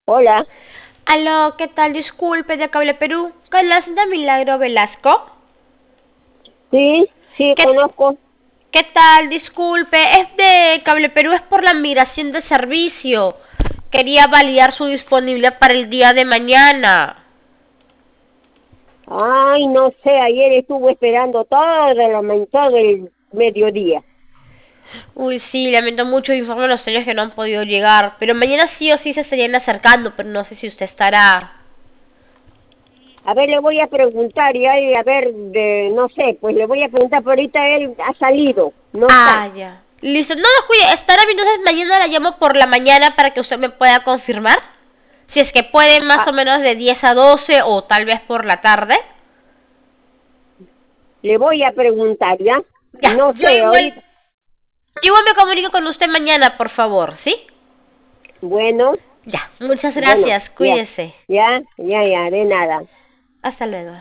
Hola, Aló, ¿qué tal? Disculpe, de Cable Perú. ¿Con la señora Milagro Velasco? sí, sí, ¿Qué, conozco. qué tal? Disculpe, es de Cable Perú, es por la migración de servicio. Quería validar su disponibilidad para el día de mañana. Ay, no sé, ayer estuve esperando todo el mediodía. Uy, sí, lamento mucho, informe a los señores que no han podido llegar. Pero mañana sí o sí se estarían acercando, pero no sé si usted estará. A ver, le voy a preguntar y ahí, a ver, no sé, pues le voy a preguntar, pero ahorita él ha salido, no está. Ah, ya. Listo, no descuide, estará bien, entonces mañana la llamo por la mañana para que usted me pueda confirmar. Si es que puede más Ah, o menos de 10 a 12 o tal vez por la tarde. le voy a preguntar, ¿ya? Ya, No sé, ahorita, yo igual me comunico con usted mañana, por favor, ¿sí? bueno, Ya, muchas bueno, gracias, ya, cuídese. ya, de nada. Hasta luego.